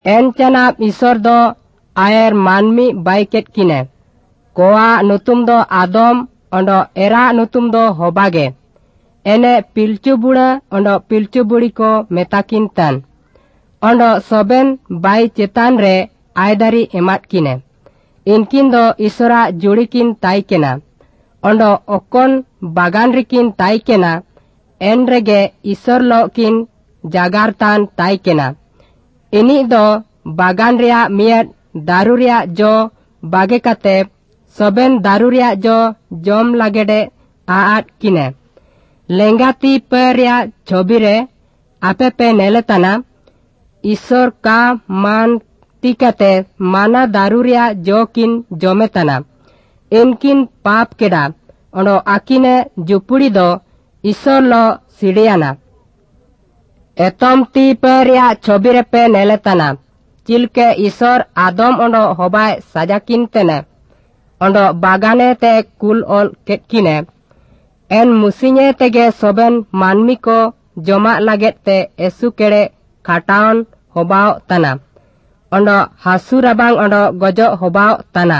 Encanap Isor do air manmi baiket kine. Koa nutum do Adam ondo era nutum do hobage. Ene pilcu buda ondo pilcu budi ko metakin tan. Ondo soben bai cetan re aidari emat kine. Inkin do Isora jurikin taikena. Ondo okon bagan rikin taikena. Enrege Isor lokin jagartan taikena. Ini do bagan ria miet daru ria jo bage kate soben daru ria jo jom lagede aat kine. Lengati peria chobire apepe neletana Isor ka man tikate mana daru ria jokin jometana. Inkin pap keda ondo akine jupudi do Isor lo sidiana. Etom ti peria chobire pe neletana. Cilke Isor Adam ondo hobai sajakin tene. Ondo bagane te kul ol ketkine. En musinye tege soben manmi ko joma laget te esu kere kataon hobao tana. Ondo hasurabang ondo gojo hobao tana.